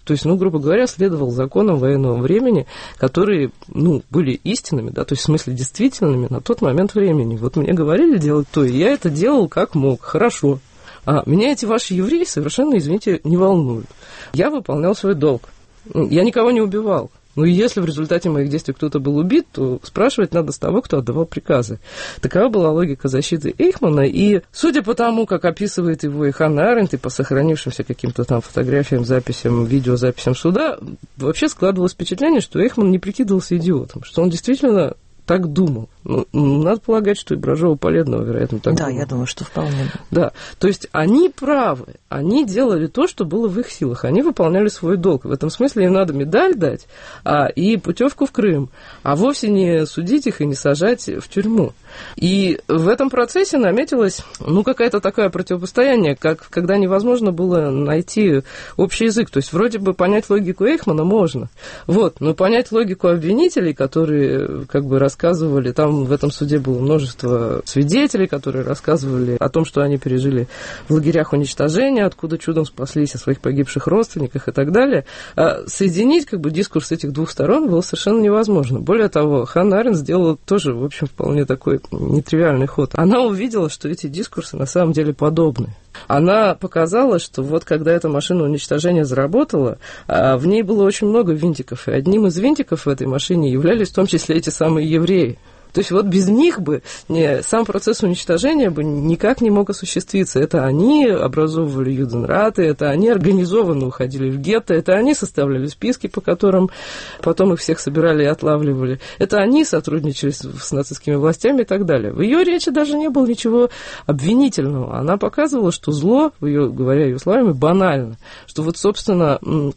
То есть, грубо говоря, следовал законам военного времени, которые, были истинными, да, то есть, в смысле, действительными на тот момент времени. Вот мне говорили делать то, и я это делал как мог, хорошо. А меня эти ваши евреи совершенно, извините, не волнуют. Я выполнял свой долг. Я никого не убивал. И если в результате моих действий кто-то был убит, то спрашивать надо с того, кто отдавал приказы. Такова была логика защиты Эйхмана. И судя по тому, как описывает его и Ханна Аренд, и по сохранившимся каким-то там фотографиям, записям, видеозаписям суда, вообще складывалось впечатление, что Эйхман не прикидывался идиотом, что он действительно так думал. Надо полагать, что и Брожова-Поледного, вероятно, так думал. Да, я думаю, что вполне. Да, то есть они правы, они делали то, что было в их силах, они выполняли свой долг. В этом смысле им надо медаль дать и путевку в Крым, а вовсе не судить их и не сажать в тюрьму. И в этом процессе наметилось, какое-то такое противостояние, как когда невозможно было найти общий язык. То есть вроде бы понять логику Эйхмана можно, но понять логику обвинителей, которые рассказывали, там в этом суде было множество свидетелей, которые рассказывали о том, что они пережили в лагерях уничтожения, откуда чудом спаслись, о своих погибших родственниках и так далее. Соединить дискурс этих двух сторон было совершенно невозможно. Более того, Ханна Аренд сделала тоже, в общем, вполне такой нетривиальный ход. Она увидела, что эти дискурсы на самом деле подобны. Она показала, что когда эта машина уничтожения заработала, в ней было очень много винтиков, и одним из винтиков в этой машине являлись в том числе эти самые евреи. То есть без них бы сам процесс уничтожения бы никак не мог осуществиться. Это они образовывали юденраты, это они организованно уходили в гетто, это они составляли списки, по которым потом их всех собирали и отлавливали. Это они сотрудничали с нацистскими властями и так далее. В ее речи даже не было ничего обвинительного. Она показывала, что зло, говоря ее словами, банально. Что собственно,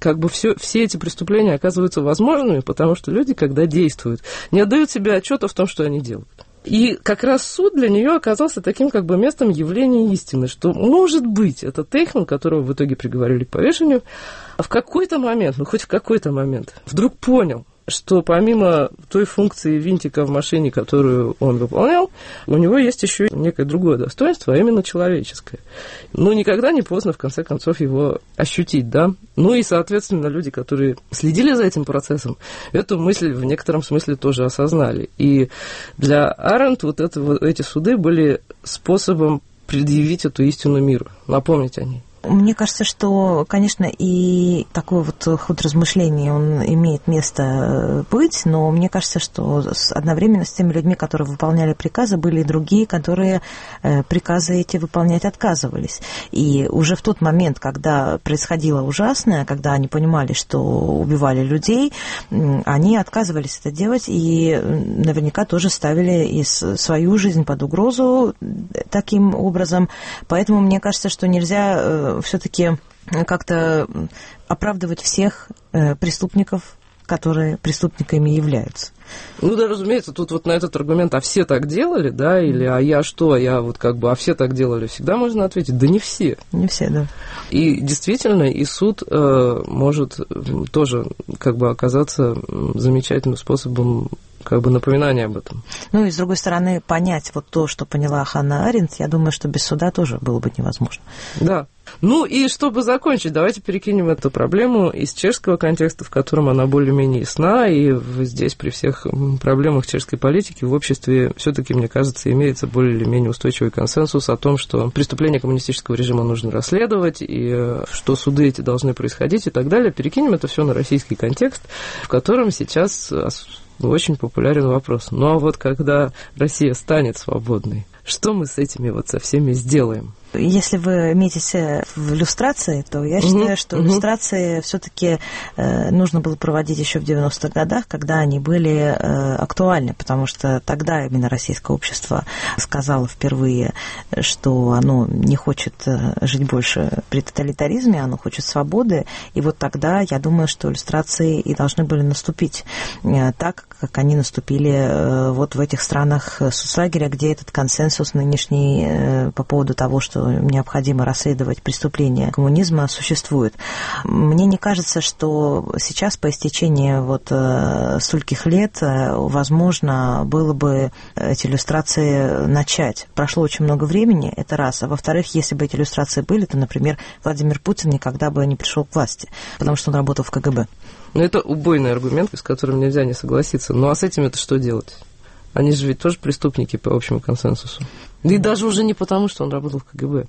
все эти преступления оказываются возможными, потому что люди, когда действуют, не отдают себе отчета в том, что они делают. И как раз суд для нее оказался таким местом явления истины, что, может быть, этот Эйхман, которого в итоге приговорили к повешению, в какой-то момент, хоть в какой-то момент, вдруг понял, что помимо той функции винтика в машине, которую он выполнял, у него есть еще некое другое достоинство, а именно человеческое. Никогда не поздно, в конце концов, его ощутить, да? И, соответственно, люди, которые следили за этим процессом, эту мысль в некотором смысле тоже осознали. И для Аренд эти суды были способом предъявить эту истину миру, напомнить о ней. Мне кажется, что, конечно, и такой ход размышлений, он имеет место быть, но мне кажется, что одновременно с теми людьми, которые выполняли приказы, были и другие, которые приказы эти выполнять отказывались. И уже в тот момент, когда происходило ужасное, когда они понимали, что убивали людей, они отказывались это делать и наверняка тоже ставили и свою жизнь под угрозу таким образом. Поэтому мне кажется, что нельзя все-таки как-то оправдывать всех преступников, которые преступниками являются. Да, разумеется, тут на этот аргумент, а все так делали, да, или а я что, а все так делали, всегда можно ответить, да не все. Не все, да. И действительно, и суд может тоже оказаться замечательным способом напоминание об этом. И с другой стороны, понять то, что поняла Ханна Аренд, я думаю, что без суда тоже было бы невозможно. Да. И чтобы закончить, давайте перекинем эту проблему из чешского контекста, в котором она более-менее ясна, и здесь при всех проблемах чешской политики в обществе все-таки, мне кажется, имеется более или менее устойчивый консенсус о том, что преступления коммунистического режима нужно расследовать, и что суды эти должны происходить и так далее. Перекинем это все на российский контекст, в котором сейчас очень популярен вопрос. Когда Россия станет свободной, что мы с этими со всеми сделаем? Если вы метитесь в иллюстрации, то я считаю, что иллюстрации все-таки нужно было проводить еще в 90-х годах, когда они были актуальны, потому что тогда именно российское общество сказало впервые, что оно не хочет жить больше при тоталитаризме, оно хочет свободы, и тогда я думаю, что иллюстрации и должны были наступить так, как они наступили в этих странах соцлагеря, где этот консенсус консенсус нынешний по поводу того, что необходимо расследовать преступления коммунизма, существует. Мне не кажется, что сейчас, по истечении вот стольких лет, возможно было бы эти иллюстрации начать. Прошло очень много времени, это раз. А во-вторых, если бы эти иллюстрации были, то, например, Владимир Путин никогда бы не пришел к власти, потому что он работал в КГБ. Ну, это убойный аргумент, с которым нельзя не согласиться. Ну, а с этим-то что делать? Они же ведь тоже преступники по общему консенсусу. И даже уже не потому, что он работал в КГБ.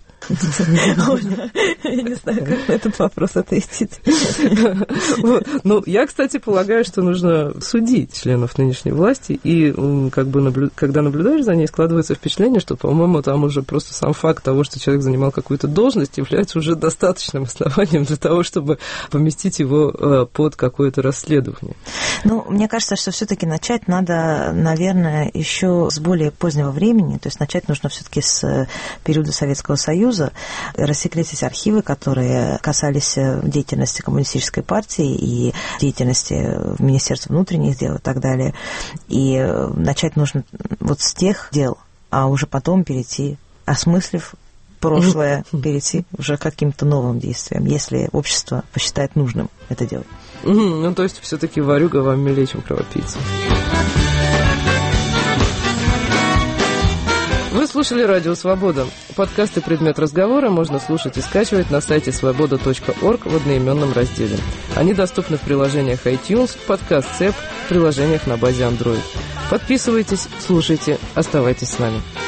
Я не знаю, как на этот вопрос ответить. Ну, я, кстати, полагаю, что нужно судить членов нынешней власти, и как бы когда наблюдаешь за ней, складывается впечатление, что, по-моему, там уже просто сам факт того, что человек занимал какую-то должность, является уже достаточным основанием для того, чтобы поместить его под какое-то расследование. Ну, мне кажется, что все-таки начать надо, наверное, еще с более позднего времени, то есть начать нужно все-таки с периода Советского Союза, рассекретить архивы, которые касались деятельности коммунистической партии и деятельности Министерства внутренних дел и так далее. И начать нужно вот с тех дел, а уже потом перейти, осмыслив прошлое, перейти уже к каким-то новым действиям, если общество посчитает нужным это делать. Ну, то есть все-таки ворюга вам милее, чем кровопийца. Вы слушали «Радио Свобода». Подкасты «Предмет разговора» можно слушать и скачивать на сайте svoboda.org в одноименном разделе. Они доступны в приложениях iTunes, подкаст-цеп, в приложениях на базе Android. Подписывайтесь, слушайте, оставайтесь с нами.